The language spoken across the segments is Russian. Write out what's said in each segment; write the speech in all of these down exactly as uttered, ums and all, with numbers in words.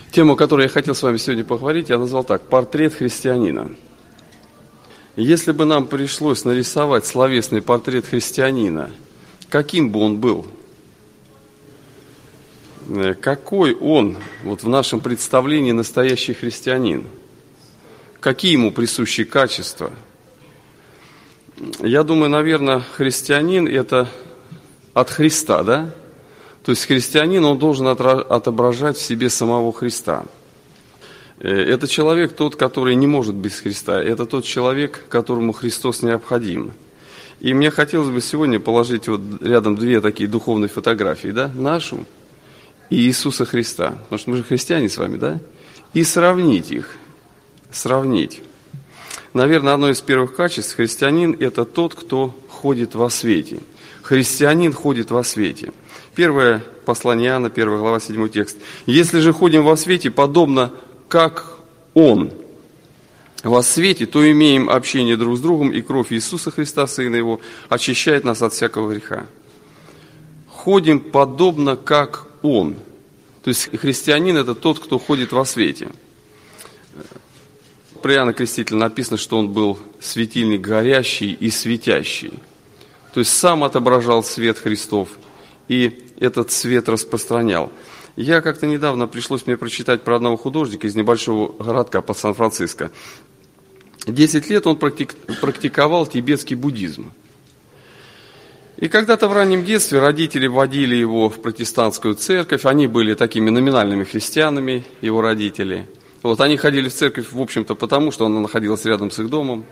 Тему, которую я хотел с вами сегодня поговорить, я назвал так: «Портрет христианина». Если бы нам пришлось нарисовать словесный портрет христианина, каким бы он был? Какой он, вот в нашем представлении, настоящий христианин? Какие ему присущи качества? Я думаю, наверное, христианин – это от Христа, да? То есть христианин, он должен отображать в себе самого Христа. Это человек тот, который не может без Христа. Это тот человек, которому Христос необходим. И мне хотелось бы сегодня положить вот рядом две такие духовные фотографии, да? Нашу и Иисуса Христа. Потому что мы же христиане с вами, да? И сравнить их. Сравнить. Наверное, одно из первых качеств христианин – это тот, кто ходит во свете. Христианин ходит во свете. Первое послание Иоанна, первая глава, седьмой текст. «Если же ходим во свете, подобно как Он во свете, то имеем общение друг с другом, и кровь Иисуса Христа, Сына Его, очищает нас от всякого греха». Ходим подобно как Он. То есть христианин – это тот, кто ходит во свете. Про Иоанна Крестителя написано, что он был светильник горящий и светящий. То есть сам отображал свет Христов и этот свет распространял. Я как-то недавно пришлось мне прочитать про одного художника из небольшого городка под Сан-Франциско. Десять лет он практик, практиковал тибетский буддизм. И когда-то в раннем детстве родители водили его в протестантскую церковь. Они были такими номинальными христианами, его родители. Вот они ходили в церковь, в общем-то, потому что она находилась рядом с их домом.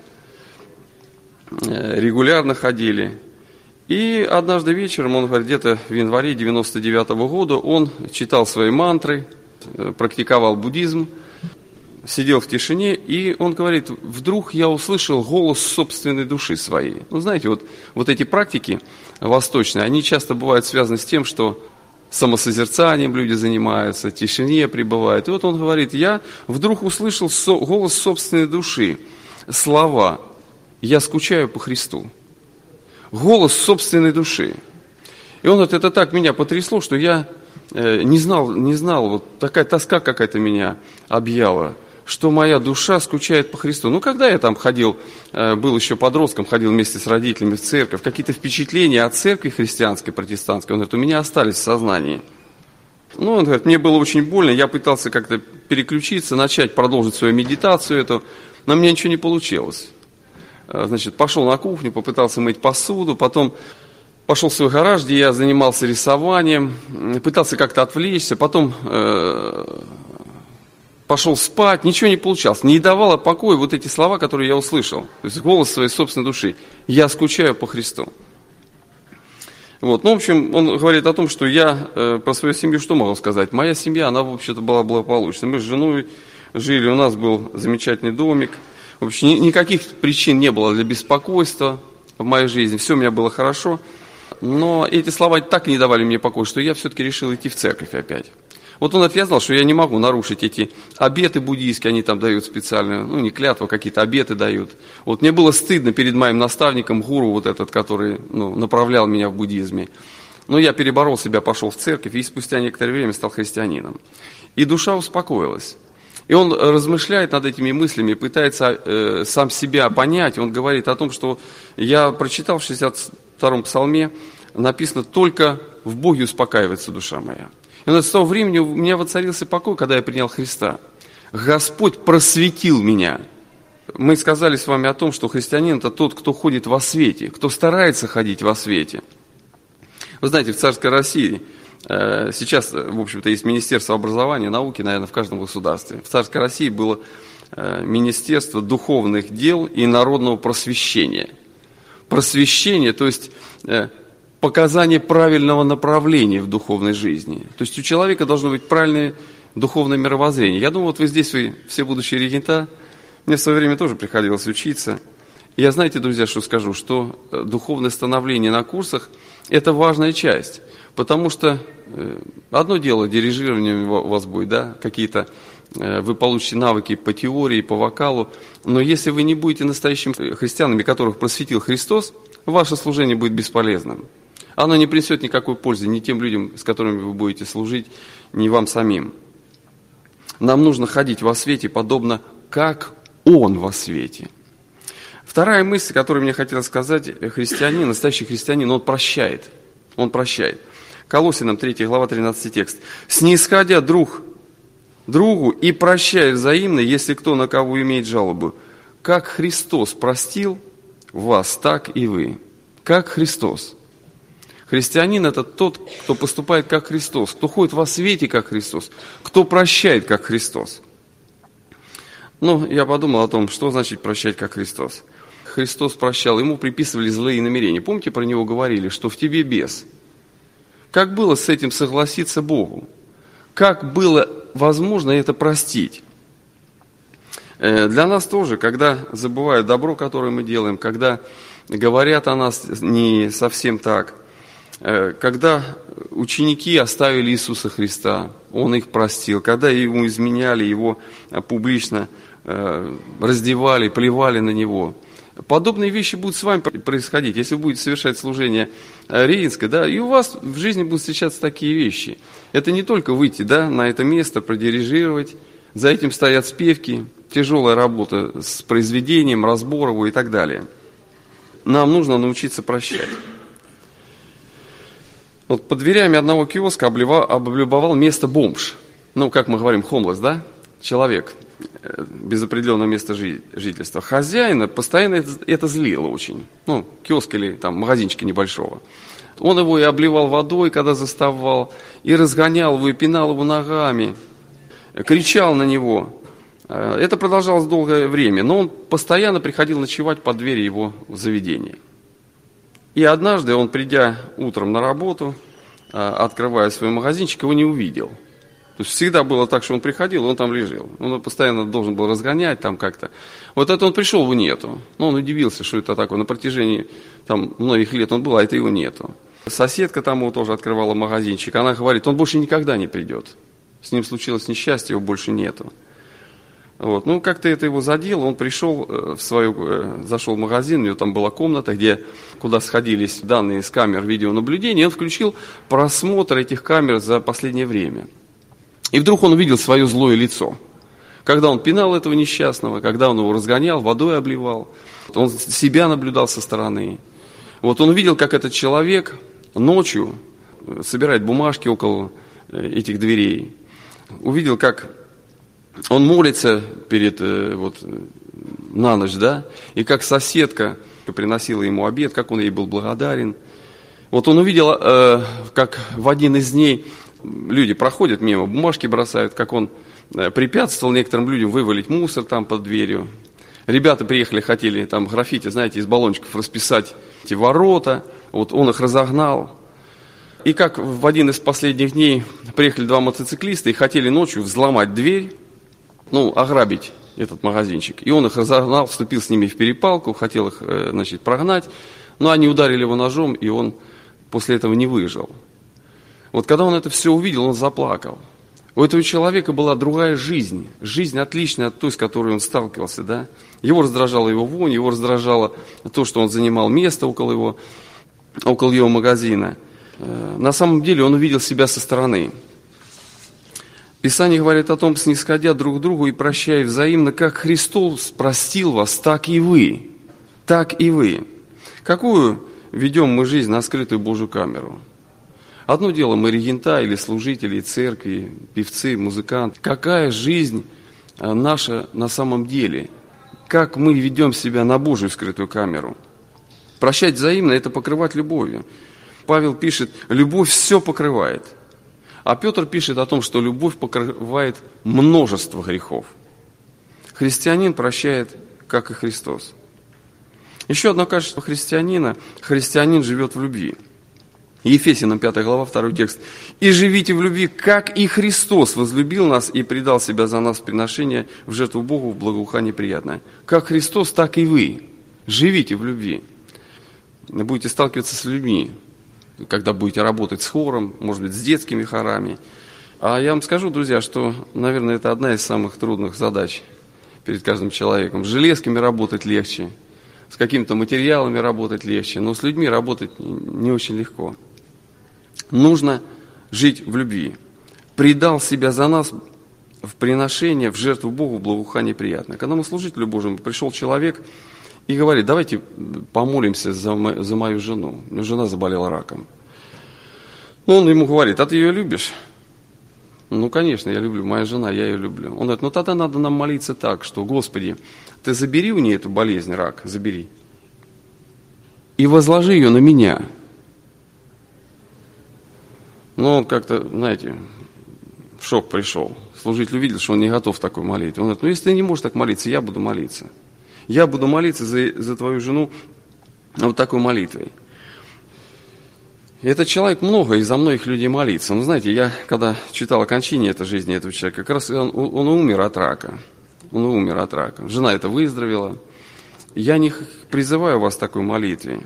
Регулярно ходили. И однажды вечером, он говорит, где-то в январе девяносто девятого года, он читал свои мантры, практиковал буддизм, сидел в тишине, и он говорит, вдруг я услышал голос собственной души своей. Ну, знаете, вот, вот эти практики восточные, они часто бывают связаны с тем, что самосозерцанием люди занимаются, в тишине пребывают. И вот он говорит, я вдруг услышал со- голос собственной души, слова «Я скучаю по Христу». Голос собственной души. И он говорит, это так меня потрясло, что я э, не знал, не знал, вот такая тоска какая-то меня объяла, что моя душа скучает по Христу. Ну, когда я там ходил, э, был еще подростком, ходил вместе с родителями в церковь, какие-то впечатления от церкви христианской, протестантской, он говорит, у меня остались в сознании. Ну, он говорит, мне было очень больно, я пытался как-то переключиться, начать продолжить свою медитацию эту, но у меня ничего не получилось. Значит, пошел на кухню, попытался мыть посуду, потом пошел в свой гараж, где я занимался рисованием, пытался как-то отвлечься, потом э, пошел спать, ничего не получалось. Не давало покоя вот эти слова, которые я услышал. То есть голос своей собственной души. Я скучаю по Христу. Вот. Ну, в общем, он говорит о том, что я э, про свою семью что могу сказать? Моя семья, она, в общем-то, была благополучной. Мы с женой жили, у нас был замечательный домик. В общем, никаких причин не было для беспокойства в моей жизни. Все у меня было хорошо. Но эти слова так не давали мне покоя, что я все-таки решил идти в церковь опять. Вот он отвязал, что я не могу нарушить эти обеты буддийские, они там дают специальные, ну не клятвы, а какие-то обеты дают. Вот мне было стыдно перед моим наставником, гуру вот этот, который ну, направлял меня в буддизме. Но я переборол себя, пошел в церковь и спустя некоторое время стал христианином. И душа успокоилась. И он размышляет над этими мыслями, пытается э, сам себя понять. Он говорит о том, что я прочитал в шестьдесят втором псалме, написано, только в Боге успокаивается душа моя. И с того времени у меня воцарился покой, когда я принял Христа. Господь просветил меня. Мы сказали с вами о том, что христианин – это тот, кто ходит во свете, кто старается ходить во свете. Вы знаете, в царской России сейчас, в общем-то, есть Министерство образования и науки, наверное, в каждом государстве. В царской России было Министерство духовных дел и народного просвещения. Просвещение, то есть показание правильного направления в духовной жизни. То есть у человека должно быть правильное духовное мировоззрение. Я думаю, вот вы здесь, вы все будущие регента, мне в свое время тоже приходилось учиться. И я, знаете, друзья, что скажу, что духовное становление на курсах – это важная часть. Потому что одно дело, дирижирование у вас будет, да, какие-то, вы получите навыки по теории, по вокалу, но если вы не будете настоящими христианами, которых просветил Христос, ваше служение будет бесполезным. Оно не принесет никакой пользы ни тем людям, с которыми вы будете служить, ни вам самим. Нам нужно ходить во свете, подобно как Он во свете. Вторая мысль, которую мне хотелось сказать, христианин, настоящий христианин, он прощает. Он прощает. Колоссянам третья глава, тринадцатый текст. «Снисходя друг другу и прощая взаимно, если кто на кого имеет жалобу, как Христос простил вас, так и вы». Как Христос. Христианин – это тот, кто поступает как Христос, кто ходит во свете, как Христос, кто прощает, как Христос. Ну, я подумал о том, что значит прощать, как Христос. Христос прощал, ему приписывали злые намерения. Помните, про него говорили, что в тебе бес. Как было с этим согласиться Богу? Как было возможно это простить? Для нас тоже, когда забывают добро, которое мы делаем, когда говорят о нас не совсем так, когда ученики оставили Иисуса Христа, Он их простил, когда Ему изменяли, Его публично раздевали, плевали на Него. Подобные вещи будут с вами происходить. Если вы будете совершать служение регенское, да, и у вас в жизни будут встречаться такие вещи. Это не только выйти, да, на это место, продирижировать. За этим стоят спевки, тяжелая работа с произведением, разбор его и так далее. Нам нужно научиться прощать. Вот под дверями одного киоска облюбовал место бомж. Ну, как мы говорим, homeless, да? Человек без определенного места жительства. Хозяина постоянно это, это злило очень. Ну, киоск или там магазинчика небольшого. Он его и обливал водой, когда заставал, и разгонял его, и пинал его ногами, кричал на него. Это продолжалось долгое время, но он постоянно приходил ночевать под дверью его заведения. И однажды он, придя утром на работу, открывая свой магазинчик, его не увидел. То есть всегда было так, что он приходил, он там лежал. Он постоянно должен был разгонять там как-то. Вот это он пришел, его нету. Но он удивился, что это такое. На протяжении там, многих лет он был, а это его нету. Соседка там его тоже открывала магазинчик. Она говорит, он больше никогда не придет. С ним случилось несчастье, его больше нету. Вот. Ну, как-то это его задело. Он пришел в свою, зашел в магазин, у него там была комната, где, куда сходились данные с камер видеонаблюдения. И он включил просмотр этих камер за последнее время. И вдруг он увидел свое злое лицо. Когда он пинал этого несчастного, когда он его разгонял, водой обливал, он себя наблюдал со стороны. Вот он увидел, как этот человек ночью собирает бумажки около этих дверей. Увидел, как он молится перед, вот, на ночь, да, и как соседка приносила ему обед, как он ей был благодарен. Вот он увидел, как в один из дней люди проходят мимо, бумажки бросают, как он препятствовал некоторым людям вывалить мусор там под дверью. Ребята приехали, хотели там граффити, знаете, из баллончиков расписать эти ворота. Вот он их разогнал. И как в один из последних дней приехали два мотоциклиста и хотели ночью взломать дверь, ну, ограбить этот магазинчик. И он их разогнал, вступил с ними в перепалку, хотел их, значит, прогнать. Но они ударили его ножом, и он после этого не выжил. Вот когда он это все увидел, он заплакал. У этого человека была другая жизнь. Жизнь отличная от той, с которой он сталкивался. Да? Его раздражала его вонь, его раздражало то, что он занимал место около его, около его магазина. На самом деле он увидел себя со стороны. Писание говорит о том, снисходя друг к другу и прощая взаимно, как Христос простил вас, так и вы. Так и вы. Какую ведем мы жизнь на скрытую Божью камеру? Одно дело мы регента или служители церкви, певцы, музыканты. Какая жизнь наша на самом деле? Как мы ведем себя на Божью скрытую камеру? Прощать взаимно – это покрывать любовью. Павел пишет, любовь все покрывает. А Петр пишет о том, что любовь покрывает множество грехов. Христианин прощает, как и Христос. Еще одно качество христианина – христианин живет в любви. Ефесянам пятая глава, второй текст. «И живите в любви, как и Христос возлюбил нас и предал себя за нас в приношение в жертву Богу в благоухание приятное». Как Христос, так и вы. Живите в любви. Будете сталкиваться с людьми, когда будете работать с хором, может быть, с детскими хорами. А я вам скажу, друзья, что, наверное, это одна из самых трудных задач перед каждым человеком. С железками работать легче, с какими-то материалами работать легче, но с людьми работать не очень легко. Нужно жить в любви. Предал себя за нас в приношение, в жертву Богу благоухание приятное. К одному служителю Божьему пришел человек и говорит: давайте помолимся за, мо- за мою жену. У меня жена заболела раком. Он ему говорит: а ты ее любишь? Ну, конечно, я люблю, моя жена, я ее люблю. Он говорит: ну тогда надо нам молиться так, что: Господи, ты забери у нее эту болезнь, рак, забери, и возложи ее на меня. Ну, он как-то, знаете, в шок пришел. Служитель увидел, что он не готов такой молитве. Он говорит: ну, если ты не можешь так молиться, я буду молиться. Я буду молиться за, за твою жену вот такой молитвой. И этот человек много из-за многих людей молится. Ну, знаете, я, когда читал о кончине этой жизни этого человека, как раз он, он умер от рака. Он умер от рака. Жена это выздоровела. Я не призываю вас к такой молитве.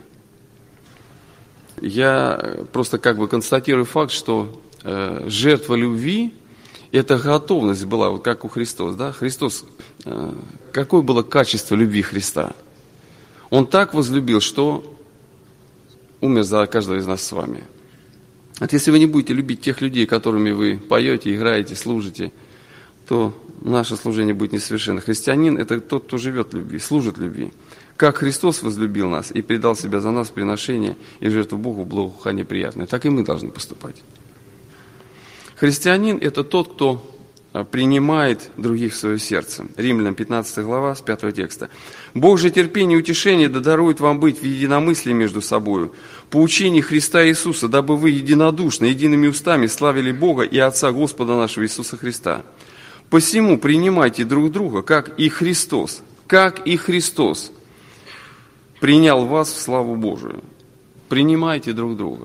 Я просто как бы констатирую факт, что э, жертва любви – это готовность была, вот как у Христа. Да? Христос, э, какое было качество любви Христа? Он так возлюбил, что умер за каждого из нас с вами. Вот если вы не будете любить тех людей, которыми вы поете, играете, служите, то наше служение будет несовершенно. Христианин – это тот, кто живет в любви, служит любви. Как Христос возлюбил нас и предал себя за нас в приношение и жертву Богу благоухание приятное, так и мы должны поступать. Христианин – это тот, кто принимает других в свое сердце. Римлянам пятнадцатая глава, с пятого текста. «Бог же терпение и утешение да дарует вам быть в единомыслии между собою, по учению Христа Иисуса, дабы вы единодушно, едиными устами славили Бога и Отца Господа нашего Иисуса Христа. Посему принимайте друг друга, как и Христос, как и Христос принял вас в славу Божию». Принимайте друг друга.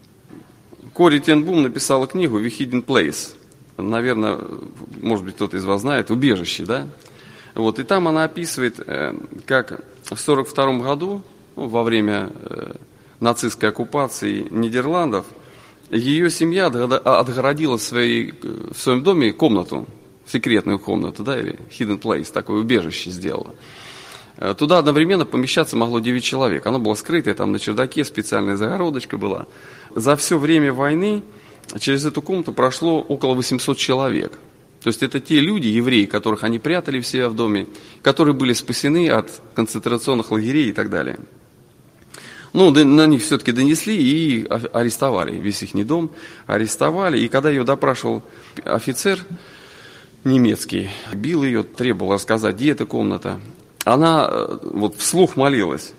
Кори Тен Бум написала книгу «The Hidden Place». Наверное, может быть, кто-то из вас знает, «Убежище», да? Вот, и там она описывает, как в сорок втором году, ну, во время нацистской оккупации Нидерландов, ее семья отгородила в, своей, в своем доме комнату, секретную комнату, да, или hidden place, такое убежище сделала. Туда одновременно помещаться могло девять человек. Оно было скрытое, там на чердаке специальная загородочка была. За все время войны через эту комнату прошло около восемьсот человек. То есть это те люди, евреи, которых они прятали в себя в доме, которые были спасены от концентрационных лагерей и так далее. Ну, на них все-таки донесли и арестовали. Весь их дом арестовали. И когда ее допрашивал офицер немецкий, бил ее, требовал рассказать, где эта комната, она вот вслух молилась: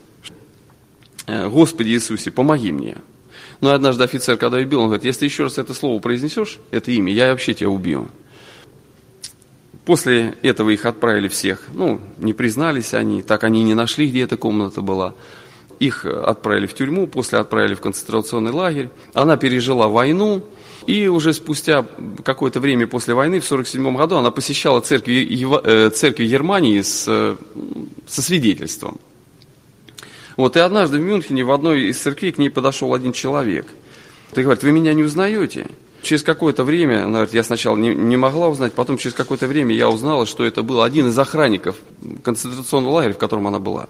«Господи Иисусе, помоги мне». Но однажды офицер, когда ее бил, он говорит: если еще раз это слово произнесешь, это имя, я вообще тебя убью. После этого их отправили всех. Ну, не признались они, так они не нашли, где эта комната была. Их отправили в тюрьму, после отправили в концентрационный лагерь. Она пережила войну, и уже спустя какое-то время после войны, в сорок седьмом году, она посещала церкви, церкви Германии с, со свидетельством. Вот, и однажды в Мюнхене в одной из церквей к ней подошел один человек. И говорит: вы меня не узнаете? Через какое-то время, она говорит, я сначала не, не могла узнать, потом через какое-то время я узнала, что это был один из охранников концентрационного лагеря, в котором она была.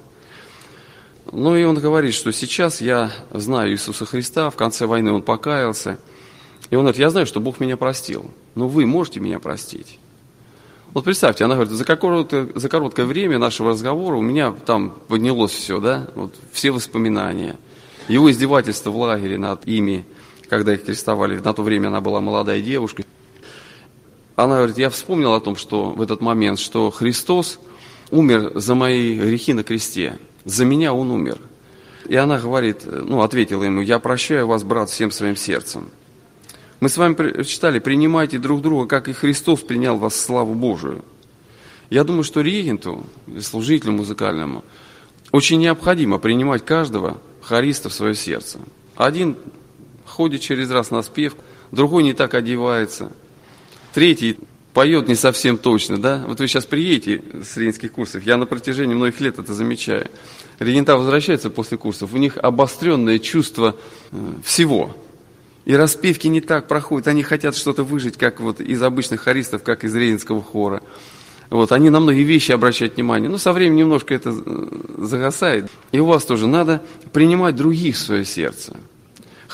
Ну и он говорит, что сейчас я знаю Иисуса Христа, в конце войны он покаялся. И он говорит: я знаю, что Бог меня простил, но вы можете меня простить. Вот представьте, она говорит: за короткое, за короткое время нашего разговора у меня там поднялось все, да, вот все воспоминания. Его издевательства в лагере над ими, когда их арестовали, на то время она была молодая девушка. Она говорит: я вспомнил о том, что в этот момент, что Христос умер за мои грехи на кресте, за меня Он умер. И она говорит, ну, ответила ему: я прощаю вас, брат, всем своим сердцем. Мы с вами читали: принимайте друг друга, как и Христос принял вас в славу Божию. Я думаю, что регенту, служителю музыкальному, очень необходимо принимать каждого хориста в свое сердце. Один ходит через раз на спев, другой не так одевается, третий поет не совсем точно, да? Вот вы сейчас приедете с регентских курсов, я на протяжении многих лет это замечаю. Регента возвращаются после курсов, у них обостренное чувство всего. И распевки не так проходят, они хотят что-то выжить, как вот из обычных хористов, как из регентского хора. Вот, они на многие вещи обращают внимание, но со временем немножко это загасает. И у вас тоже надо принимать других в свое сердце.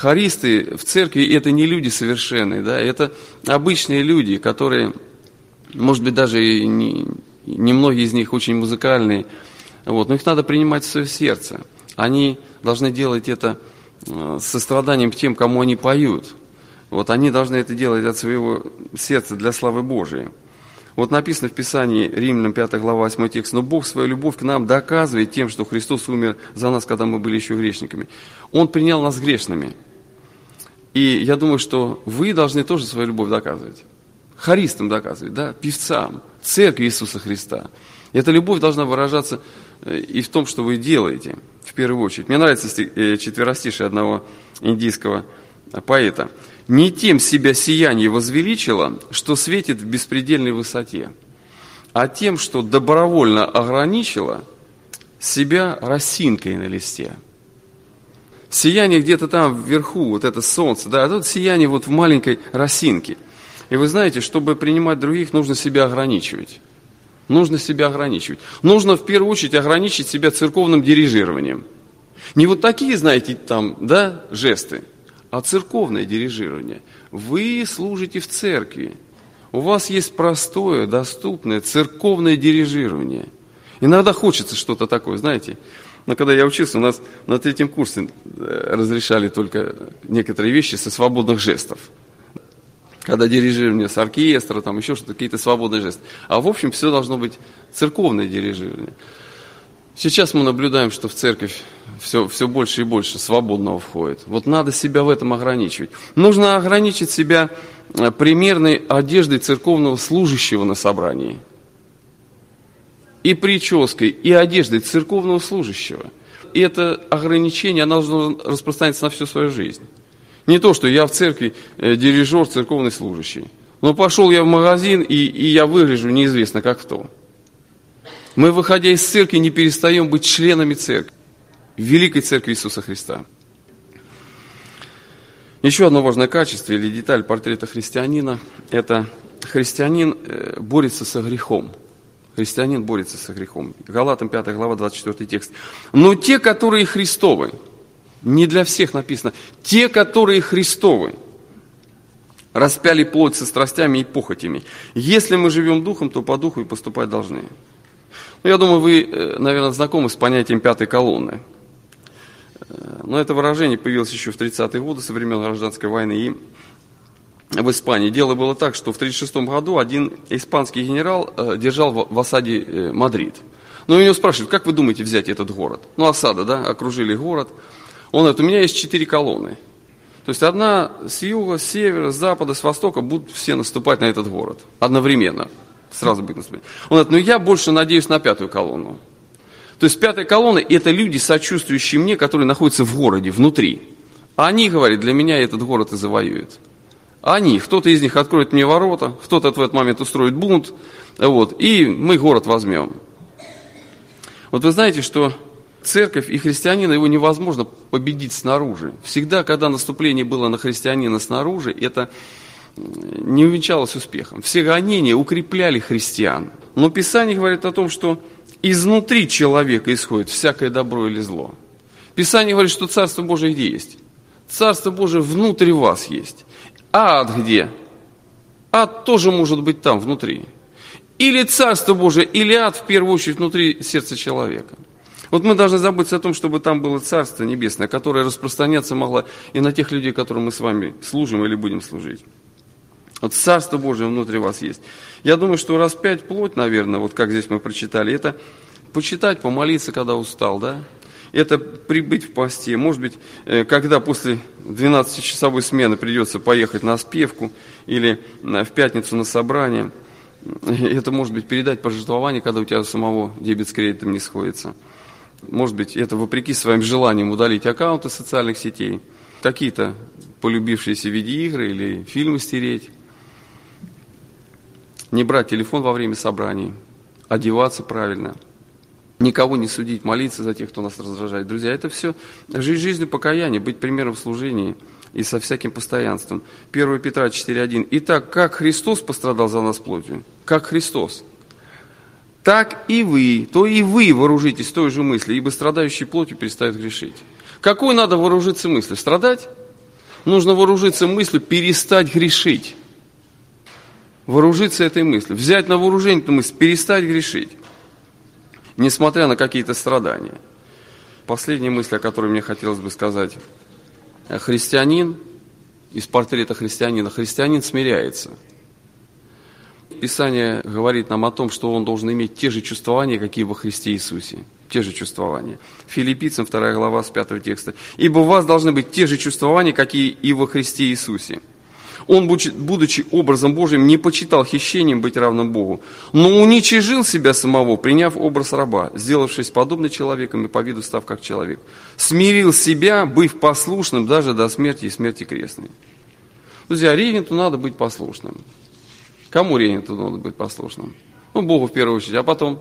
Хористы в церкви – это не люди совершенные, да, это обычные люди, которые может быть, даже и не, не многие из них очень музыкальные, вот, но их надо принимать в свое сердце. Они должны делать это с состраданием к тем, кому они поют. Вот, они должны это делать от своего сердца для славы Божией. Вот написано в Писании, Римлянам пятая глава, восьмой текст: «Но Бог свою любовь к нам доказывает тем, что Христос умер за нас, когда мы были еще грешниками. Он принял нас грешными». И я думаю, что вы должны тоже свою любовь доказывать. Хористам доказывать, да, певцам, церкви Иисуса Христа. Эта любовь должна выражаться и в том, что вы делаете, в первую очередь. Мне нравится четверостишие одного индийского поэта. «Не тем себя сияние возвеличило, что светит в беспредельной высоте, а тем, что добровольно ограничило себя росинкой на листе». Сияние где-то там вверху, вот это солнце, да, а тут сияние вот в маленькой росинке. И вы знаете, чтобы принимать других, нужно себя ограничивать. Нужно себя ограничивать. Нужно в первую очередь ограничить себя церковным дирижированием. Не вот такие, знаете, там, да, жесты, а церковное дирижирование. Вы служите в церкви. У вас есть простое, доступное церковное дирижирование. Иногда хочется что-то такое, знаете. Но когда я учился, у нас на третьем курсе разрешали только некоторые вещи со свободных жестов. Когда дирижирование с оркестра, там еще что-то, какие-то свободные жесты. А в общем, все должно быть церковное дирижирование. Сейчас мы наблюдаем, что в церковь все, все больше и больше свободного входит. Вот надо себя в этом ограничивать. Нужно ограничить себя примерной одеждой церковного служащего на собрании. И прической, и одеждой церковного служащего. И это ограничение, оно должно распространяться на всю свою жизнь. Не то, что я в церкви э, дирижер, церковный служащий. Но пошел я в магазин, и, и я выгляжу неизвестно как кто. Мы, выходя из церкви, не перестаем быть членами церкви, великой церкви Иисуса Христа. Еще одно важное качество или деталь портрета христианина – это христианин э, борется со грехом. Христианин борется со грехом. Галатам пятая глава, двадцать четвёртый текст. «Но те, которые Христовы», не для всех написано, «те, которые Христовы, распяли плоть со страстями и похотями. Если мы живем духом, то по духу и поступать должны». Ну, я думаю, вы, наверное, знакомы с понятием пятой колонны. Но это выражение появилось еще в тридцатые годы, со времен гражданской войны, и в Испании. Дело было так, что в тридцать шестом году один испанский генерал держал в осаде Мадрид. Ну, у него спрашивают: как вы думаете взять этот город? Ну, осада, да, окружили город. Он говорит: у меня есть четыре колонны. То есть одна с юга, с севера, с запада, с востока будут все наступать на этот город. Одновременно. Сразу будет наступать. Он говорит: ну я больше надеюсь на пятую колонну. То есть пятая колонна – это люди, сочувствующие мне, которые находятся в городе, внутри. А они, говорят, для меня этот город и завоюют. Они, кто-то из них откроет мне ворота, кто-то в этот момент устроит бунт, вот, и мы город возьмем. Вот вы знаете, что церковь и христианина, его невозможно победить снаружи. Всегда, когда наступление было на христианина снаружи, это не увенчалось успехом. Все гонения укрепляли христиан. Но Писание говорит о том, что изнутри человека исходит всякое добро или зло. Писание говорит, что Царство Божие где есть? Царство Божие внутри вас есть. А ад где? Ад тоже может быть там, внутри. Или Царство Божие, или ад, в первую очередь, внутри сердца человека. Вот мы должны заботиться о том, чтобы там было Царство Небесное, которое распространяться могло и на тех людей, которым мы с вами служим или будем служить. Вот Царство Божие внутри вас есть. Я думаю, что распять плоть, наверное, вот как здесь мы прочитали, это почитать, помолиться, когда устал, да? Это прибыть в посте. Может быть, когда после двенадцатичасовой смены придется поехать на спевку или в пятницу на собрание. Это может быть передать пожертвование, когда у тебя самого дебет с кредитом не сходится. Может быть, это вопреки своим желаниям удалить аккаунты социальных сетей, какие-то полюбившиеся видеоигры или фильмы стереть. Не брать телефон во время собраний, одеваться правильно. Никого не судить, молиться за тех, кто нас раздражает. Друзья, это все жизнь жизнью покаяния, быть примером в служении и со всяким постоянством. первое Петра четыре один. Итак, как Христос пострадал за нас плотью, как Христос, так и вы, то и вы вооружитесь той же мыслью, ибо страдающий плотью перестает грешить. Какой надо вооружиться мыслью? Страдать? Нужно вооружиться мыслью перестать грешить. Вооружиться этой мыслью, взять на вооружение эту мысль, перестать грешить, несмотря на какие-то страдания. Последняя мысль, о которой мне хотелось бы сказать. Христианин, из портрета христианина, христианин смиряется. Писание говорит нам о том, что он должен иметь те же чувствования, какие во Христе Иисусе. Те же чувствования. Филиппийцам вторая глава с пятого текста. «Ибо у вас должны быть те же чувствования, какие и во Христе Иисусе. Он, будучи образом Божьим, не почитал хищением быть равным Богу, но уничижил себя самого, приняв образ раба, сделавшись подобным человеком и по виду став как человек. Смирил себя, быв послушным даже до смерти и смерти крестной». Друзья, регенту надо быть послушным. Кому регенту надо быть послушным? Ну, Богу в первую очередь, а потом...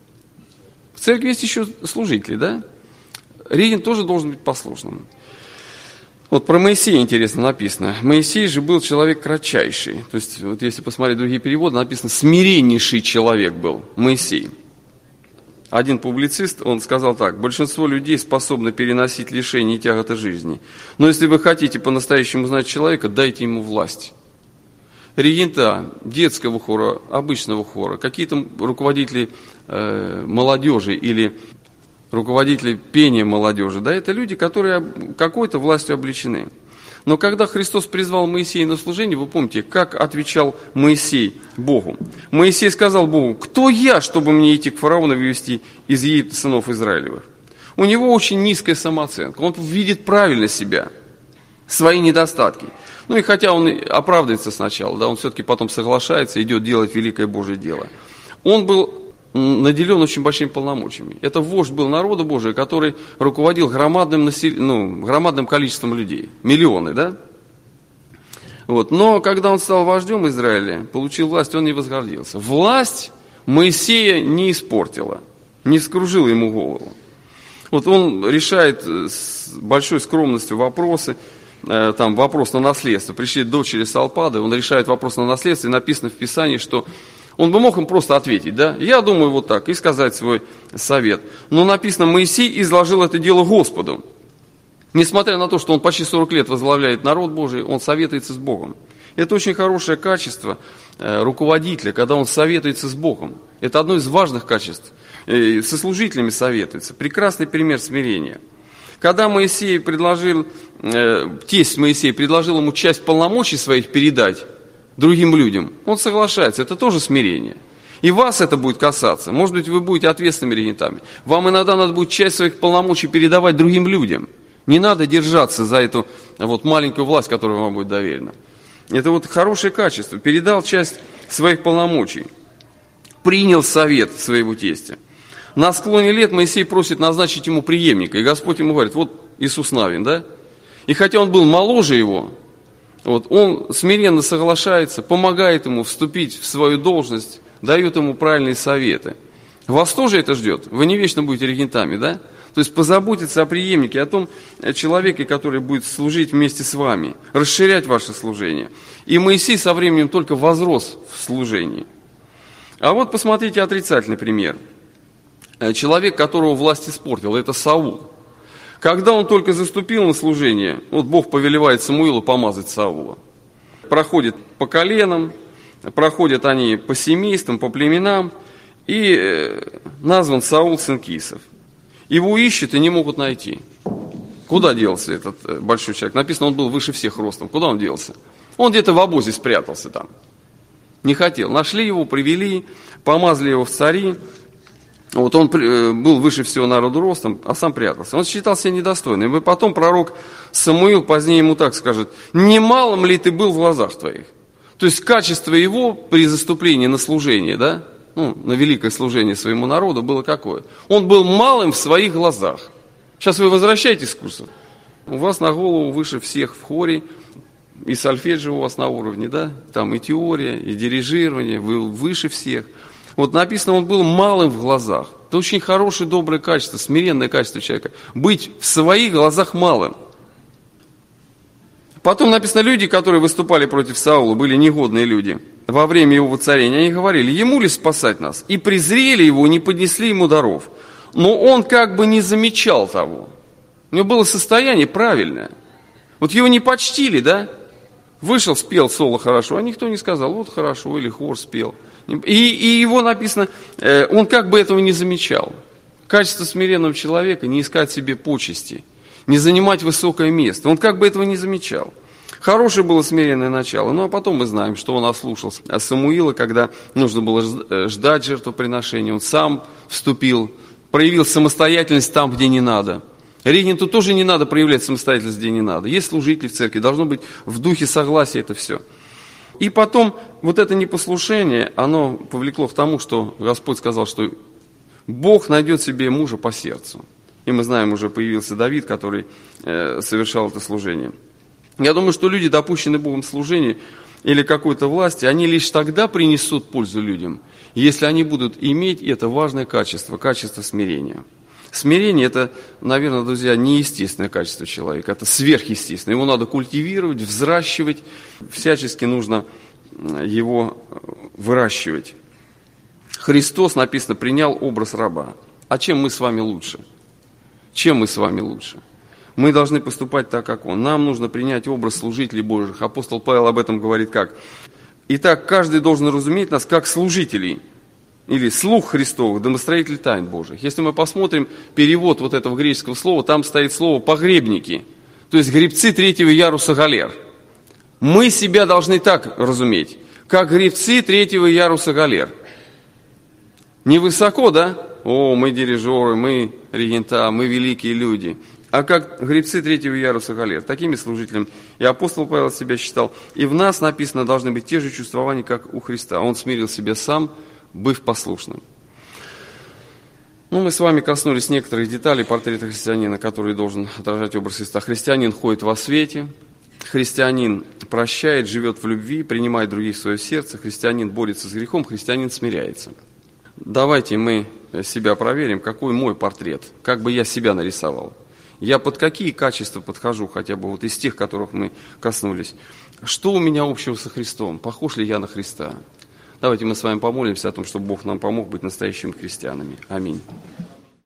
В церкви есть еще служители, да? Регент тоже должен быть послушным. Вот про Моисея интересно написано. Моисей же был человек кратчайший. То есть, вот если посмотреть другие переводы, написано «смиреннейший человек был Моисей». Один публицист, он сказал так: большинство людей способны переносить лишения и тяготы жизни. Но если вы хотите по-настоящему знать человека, дайте ему власть. Регента детского хора, обычного хора, какие-то руководители э, молодежи или руководители пения молодежи, да, это люди, которые какой-то властью облечены. Но когда Христос призвал Моисея на служение, вы помните, как отвечал Моисей Богу? Моисей сказал Богу: «Кто я, чтобы мне идти к фараону и вывести из Египта сынов Израилевых?» У него очень низкая самооценка, он видит правильно себя, свои недостатки. Ну и хотя он оправдывается сначала, да, он все-таки потом соглашается, идет делать великое Божье дело. Он был наделен очень большими полномочиями. Это вождь был народа Божия, который руководил громадным, насел... ну, громадным количеством людей. Миллионы, да? Вот. Но когда он стал вождем Израиля, получил власть, он не возгордился. Власть Моисея не испортила, не скружила ему голову. Вот он решает с большой скромностью вопросы. Там вопрос на наследство. Пришли дочери Салпады, он решает вопрос на наследство, и написано в Писании, что он бы мог им просто ответить, да? Я думаю вот так, и сказать свой совет. Но написано, Моисей изложил это дело Господу. Несмотря на то, что он почти сорок лет возглавляет народ Божий, он советуется с Богом. Это очень хорошее качество руководителя, когда он советуется с Богом. Это одно из важных качеств. Со служителями советуется. Прекрасный пример смирения. Когда Моисей предложил, э, тесть Моисей предложил ему часть полномочий своих передать другим людям, он соглашается, это тоже смирение. И вас это будет касаться. Может быть, вы будете ответственными регентами. Вам иногда надо будет часть своих полномочий передавать другим людям. Не надо держаться за эту вот маленькую власть, которая вам будет доверена. Это вот хорошее качество. Передал часть своих полномочий. Принял совет своего тестя. На склоне лет Моисей просит назначить ему преемника. И Господь ему говорит: вот Иисус Навин, да? И хотя он был моложе его, вот, он смиренно соглашается, помогает ему вступить в свою должность, дает ему правильные советы. Вас тоже это ждет? Вы не вечно будете регентами, да? То есть позаботиться о преемнике, о том человеке, который будет служить вместе с вами, расширять ваше служение. И Моисей со временем только возрос в служении. А вот посмотрите отрицательный пример. Человек, которого власть испортила, это Саул. Когда он только заступил на служение, вот Бог повелевает Самуилу помазать Саула. Проходит по коленам, проходят они по семействам, по племенам, и назван Саул сын Кисов. Его ищут и не могут найти. Куда делся этот большой человек? Написано, он был выше всех ростом. Куда он делся? Он где-то в обозе спрятался там. Не хотел. Нашли его, привели, помазали его в цари. Вот он был выше всего народу ростом, а сам прятался. Он считал себя недостойным. И потом пророк Самуил позднее ему так скажет: немалым ли ты был в глазах твоих? То есть качество его при заступлении на служение, да, ну, на великое служение своему народу было какое? Он был малым в своих глазах. Сейчас вы возвращаетесь с курсов. У вас на голову выше всех в хоре, и сольфеджио у вас на уровне, да, там и теория, и дирижирование, вы выше всех. Вот написано, он был малым в глазах. Это очень хорошее, доброе качество, смиренное качество человека. Быть в своих глазах малым. Потом написано, люди, которые выступали против Саула, были негодные люди. Во время его воцарения они говорили: ему ли спасать нас? И презрели его, не поднесли ему даров. Но он как бы не замечал того. У него было состояние правильное. Вот его не почтили, да? Вышел, спел соло хорошо, а никто не сказал, вот хорошо, или хор спел. И, и его написано, э, он как бы этого не замечал. Качество смиренного человека — не искать себе почести, не занимать высокое место. Он как бы этого не замечал. Хорошее было смиренное начало, ну а потом мы знаем, что он ослушался Самуила, когда нужно было ждать жертвоприношения. Он сам вступил, проявил самостоятельность там, где не надо. Регенту тоже не надо проявлять самостоятельность, где не надо. Есть служители в церкви, должно быть в духе согласия это все. И потом вот это непослушание, оно повлекло к тому, что Господь сказал, что Бог найдет себе мужа по сердцу. И мы знаем, уже появился Давид, который э, совершал это служение. Я думаю, что люди, допущенные Богом в служении или какой-то власти, они лишь тогда принесут пользу людям, если они будут иметь это важное качество, качество смирения. Смирение – это, наверное, друзья, неестественное качество человека, это сверхъестественное. Его надо культивировать, взращивать, всячески нужно его выращивать. Христос, написано, принял образ раба. А чем мы с вами лучше? Чем мы с вами лучше? Мы должны поступать так, как Он. Нам нужно принять образ служителей Божьих. Апостол Павел об этом говорит как? Итак, каждый должен разуметь нас как служителей, или слух Христовых, домостроитель тайн Божьих. Если мы посмотрим перевод вот этого греческого слова, там стоит слово «погребники», то есть гребцы третьего яруса галер. Мы себя должны так разуметь, как гребцы третьего яруса галер. Невысоко, да? О, мы дирижеры, мы регента, мы великие люди. А как гребцы третьего яруса галер. Такими служителями и апостол Павел себя считал. И в нас написано, должны быть те же чувствования, как у Христа. Он смирил себя сам, быв послушным. Ну, мы с вами коснулись некоторых деталей портрета христианина, который должен отражать образ Христа. Христианин ходит во свете, христианин прощает, живет в любви, принимает других в свое сердце, христианин борется с грехом, христианин смиряется. Давайте мы себя проверим, какой мой портрет, как бы я себя нарисовал. Я под какие качества подхожу, хотя бы вот из тех, которых мы коснулись. Что у меня общего со Христом? Похож ли я на Христа? Давайте мы с вами помолимся о том, чтобы Бог нам помог быть настоящими христианами. Аминь.